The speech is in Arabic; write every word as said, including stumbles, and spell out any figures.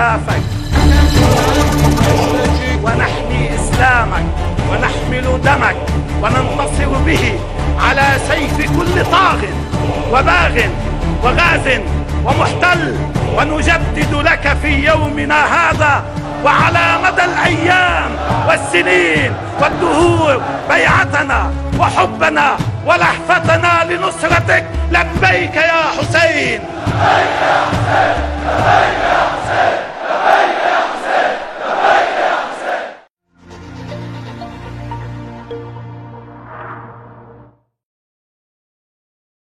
أكتافك ونحمي إسلامك ونحمل دمك وننتصر به على سيف كل طاغ وباغ وغاز ومحتل، ونجدد لك في يومنا هذا وعلى مدى الأيام والسنين والدهور بيعتنا وحبنا ولهفتنا لنصرتك. لبيك يا حسين، لبيك يا حسين، لبيك يا حسين.